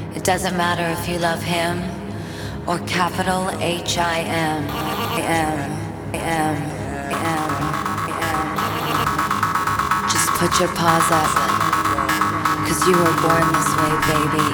It doesn't matter if you love him or capital H-I-M. Just put your paws up, 'cause you were born this way, baby.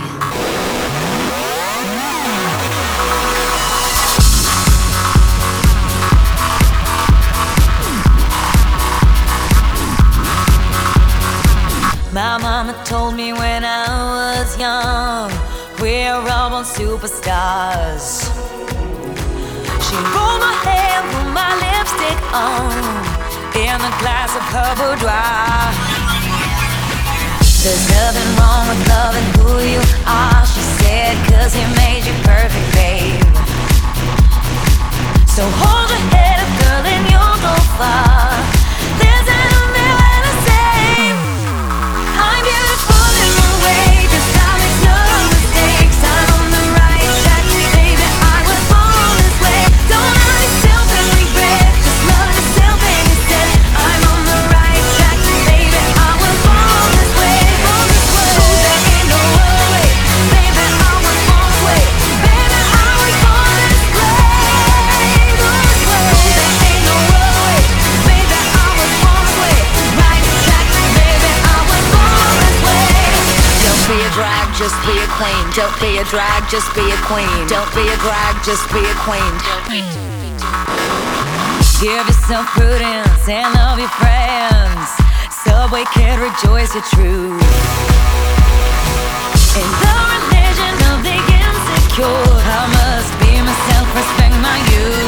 My mama told me when I was young, we're all born superstars. She rolled my hair, put my lipstick on, in a glass of her boudoir. There's nothing wrong with loving who you are, she said, 'cause he made you perfect, babe. So hold your head up, girl, and you'll go far. There's nothing there to say. I'm beautiful in my way, 'cause I make no mistakes. I'm on the right track, baby, I was born this way. Don't hurt yourself and regret, just love yourself instead. I'm on the right track, baby, I was born this way. Oh, there ain't no other way, baby, I was born this way. Baby, I was born this way. There ain't no other way, baby, I was born this way. Right track, baby, I was born this way. Don't be a drag, just be a queen. Don't be a drag, just be a queen. Don't be a drag, just be a queen. Give yourself prudence and love your friends. Subway kid, rejoice your truth. In the religion of the insecure, I must be myself, respect my youth.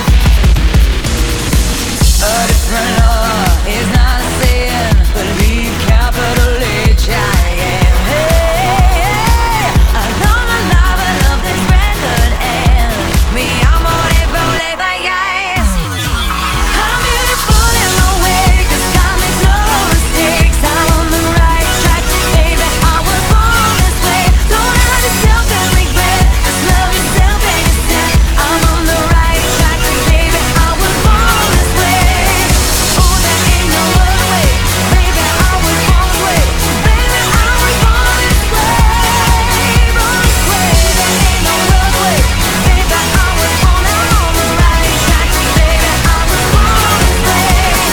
A different law is not a sin, believe capital H-I-M. Hey, I love my life, I love this record, and me, I'm on it, rolling by eyes. I'm beautiful in my way, 'cause God makes no mistakes. I'm on the right track, baby, I was born this way. Don't hurt yourself and regret, just love yourself instead. I'm on the right track, baby, I was born this way. Oh, there ain't no other way, baby, I was born this way. Baby, I was born this way, born this way. There ain't no other way, baby, I was born. I'm on the right track, baby, I was born this way.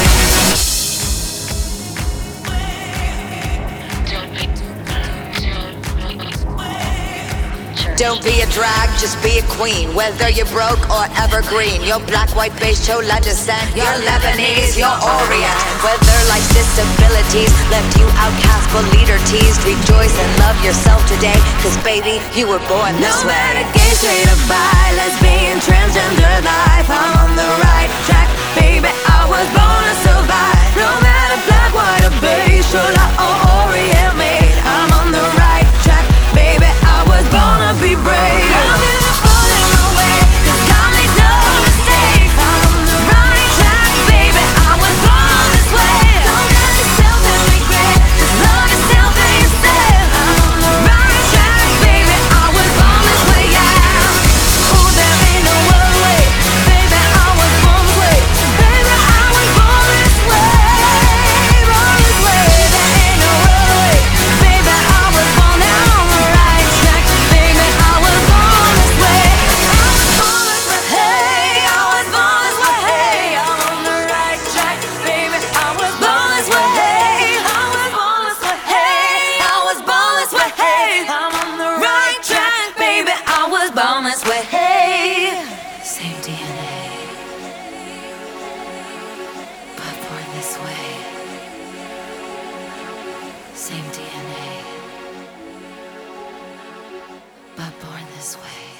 Don't be a drag, just be a queen. Whether you're broke or evergreen, you're black, white, beige, chola descent, you're Lebanese, you're Orient. Whether life's disabilities left you outcast but leader teased, rejoice and love yourself today, 'cause baby, you were born this way. No matter gay, straight or bi, lesbian, transgender life, I'm on the right track, baby, I was born to survive. No matter black, white or beige, chola or Orient made, I'm on the right track, baby, I was born to be brave. I'm beautiful in my way, 'cause God makes no mistakes. I'm on the right track, baby, I was born this way. Don't hurt yourself and regret, just love yourself instead. I'm on the right track, baby, I was born this way, yeah. Oh, there ain't no other way, baby, I was born this way. Baby, I was born this way, born this way. There ain't no other way, baby, I was born. Now on the right track, baby, I was born this way. I was born this way, hey, I was born this way, hey. I'm on the right track, baby, I was born this way, hey. I was born this way, hey. I was born this way, hey. I'm on the right track, baby, I was born this way, hey. Same DNA, but born this way. Same DNA, but born this way.